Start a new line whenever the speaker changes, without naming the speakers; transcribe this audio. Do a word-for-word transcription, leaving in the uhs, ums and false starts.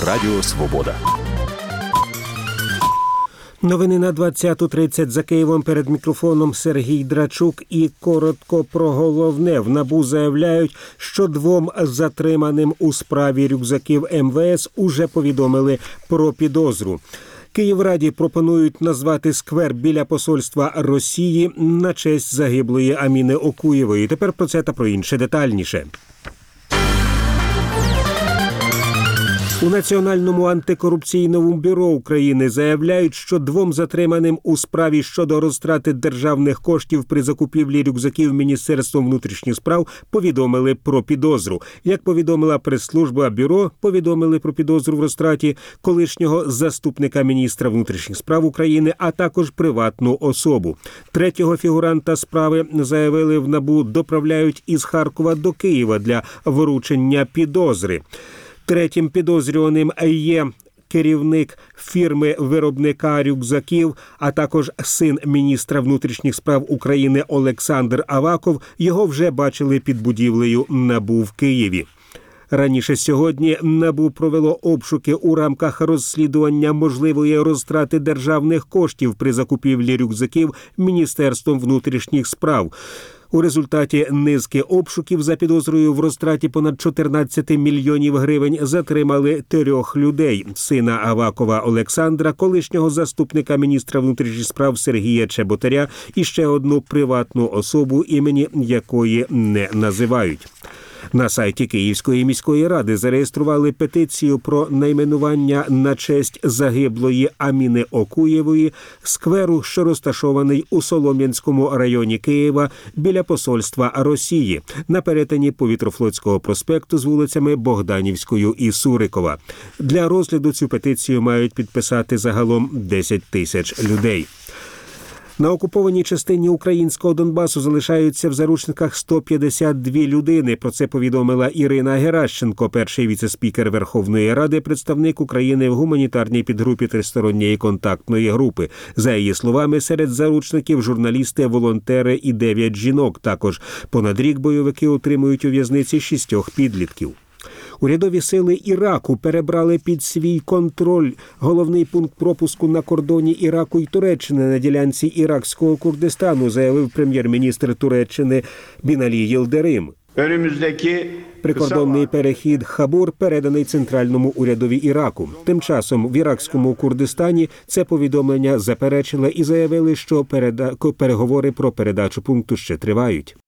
Радіо Свобода.
Новини на двадцяту тридцять за Києвом. Перед мікрофоном Сергій Драчук. І коротко про головне. В НАБУ заявляють, що двом затриманим у справі рюкзаків ем ве ес уже повідомили про підозру. Київраді пропонують назвати сквер біля посольства Росії на честь загиблої Аміни Окуєвої. Тепер про це та про інше детальніше. У Національному антикорупційному бюро України заявляють, що двом затриманим у справі щодо розтрати державних коштів при закупівлі рюкзаків Міністерством внутрішніх справ повідомили про підозру. Як повідомила прес-служба бюро, повідомили про підозру в розтраті колишнього заступника міністра внутрішніх справ України, а також приватну особу. Третього фігуранта справи, заявили в НАБУ, доправляють із Харкова до Києва для вручення підозри. Третім підозрюваним є керівник фірми-виробника рюкзаків, а також син міністра внутрішніх справ України Олександр Аваков. Його вже бачили під будівлею НАБУ в Києві. Раніше сьогодні НАБУ провело обшуки у рамках розслідування можливої розтрати державних коштів при закупівлі рюкзаків Міністерством внутрішніх справ. У результаті низки обшуків за підозрою в розтраті понад чотирнадцять мільйонів гривень затримали трьох людей – сина Авакова Олександра, колишнього заступника міністра внутрішніх справ Сергія Чеботаря і ще одну приватну особу, імені якої не називають. На сайті Київської міської ради зареєстрували петицію про найменування на честь загиблої Аміни Окуєвої скверу, що розташований у Солом'янському районі Києва біля посольства Росії на перетині Повітрофлотського проспекту з вулицями Богданівською і Сурикова. Для розгляду цю петицію мають підписати загалом десять тисяч людей. На окупованій частині українського Донбасу залишаються в заручниках сто п'ятдесят дві людини. Про це повідомила Ірина Геращенко, перший віце-спікер Верховної Ради, представник України в гуманітарній підгрупі Тристоронньої контактної групи. За її словами, серед заручників журналісти, волонтери і дев'ять жінок. Також понад рік бойовики утримують у в'язниці шістьох підлітків. Урядові сили Іраку перебрали під свій контроль головний пункт пропуску на кордоні Іраку і Туреччини на ділянці іракського Курдистану, заявив прем'єр-міністр Туреччини Біналі Йилдирим. Прикордонний перехід Хабур переданий центральному урядові Іраку. Тим часом в іракському Курдистані це повідомлення заперечили і заявили, що переда... переговори про передачу пункту ще тривають.